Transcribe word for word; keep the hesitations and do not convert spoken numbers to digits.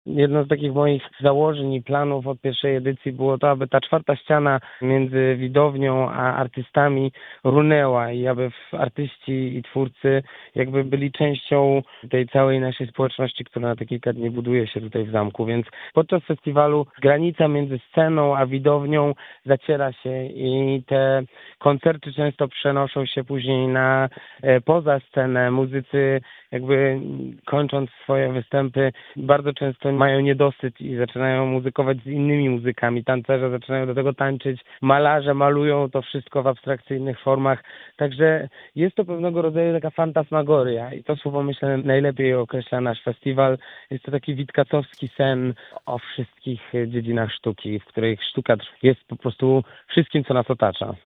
Jedno z takich moich założeń i planów od pierwszej edycji było to, aby ta czwarta ściana między widownią a artystami runęła i aby artyści i twórcy jakby byli częścią tej całej naszej społeczności, która na te kilka dni buduje się tutaj w zamku. Więc podczas festiwalu granica między sceną a widownią zaciera się i te koncerty często przenoszą się później na e, poza scenę. Muzycy jakby kończąc swoje występy bardzo często mają niedosyt i zaczynają muzykować z innymi muzykami. Tancerze zaczynają do tego tańczyć, malarze malują to wszystko w abstrakcyjnych formach. Także jest to pewnego rodzaju taka fantasmagoria i to słowo, myślę, najlepiej określa nasz festiwal. Jest to taki witkacowski sen o wszystkich dziedzinach sztuki, w której sztuka jest po prostu wszystkim, co nas otacza.